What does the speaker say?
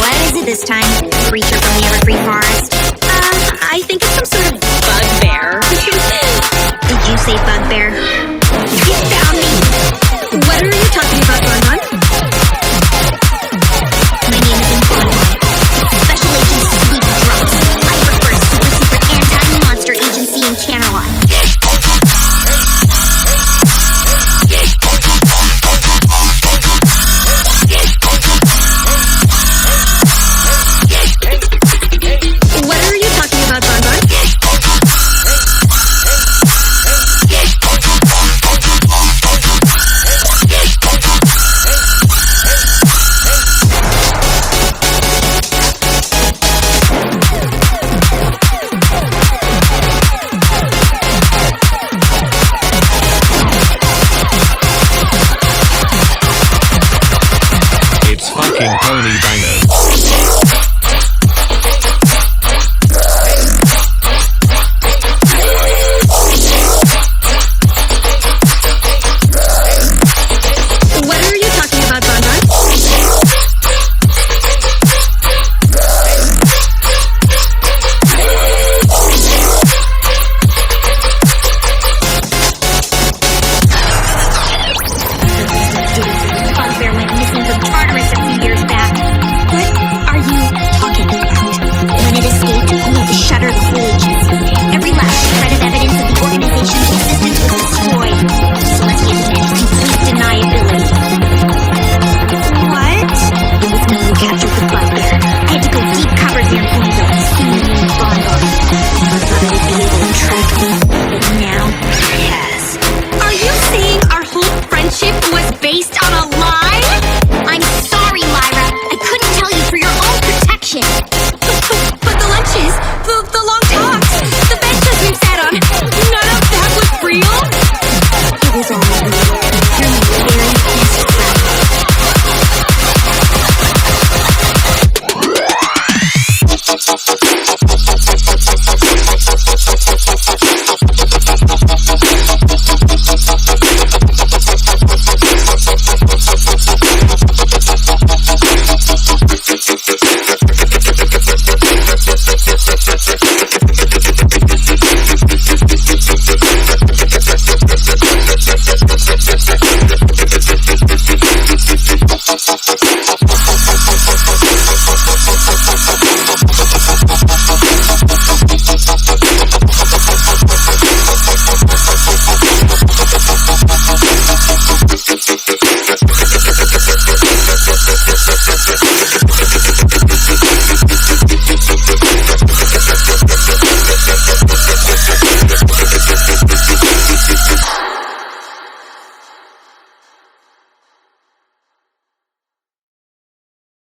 What is it this time? Creature from the Everfree Forest? I think it's some sort of bugbear. Did you say bugbear? You found me! What are you talking about, Ron? My name is Infinity. Special Agent Sweet Drops. I work for a super secret anti-monster agency in Canterlot. What are you talking about, Bonbon? It's fucking Pony Bangers.